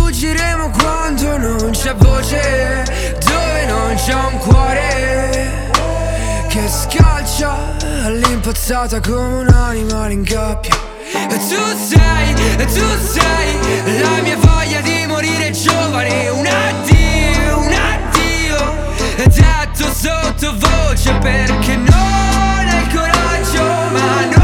fuggiremo quando non c'è voce, dove non c'è un cuore che scalcia all'impazzata come un animale in gabbia. E tu sei la mia voglia di morire giovane,